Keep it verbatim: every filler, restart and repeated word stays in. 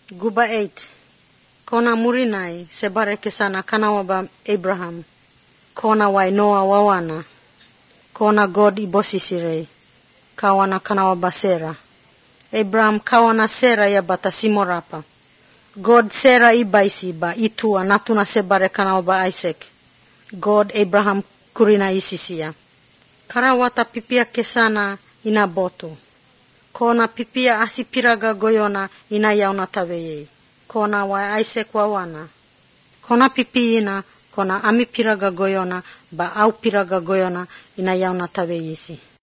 Guba eight. Kona murinai sebare kesana kanawaba Abraham. Kona wai Noa wawana. Kona God ibosisirei. Kawana kanawaba Sera. Abraham kawana Sera ya bata simorapa. God Sera ibaisi ba itua natuna sebare kanawaba Isaac. God Abraham kurina isisia. Karawata pipia kesana ina botu. Kona pipia asipiraga goyona ina yauna taweye. Kona wa Isaac wawana. Kona pipiina, kona amipiraga goyona ba au piraga goyona ina yauna taweyisi.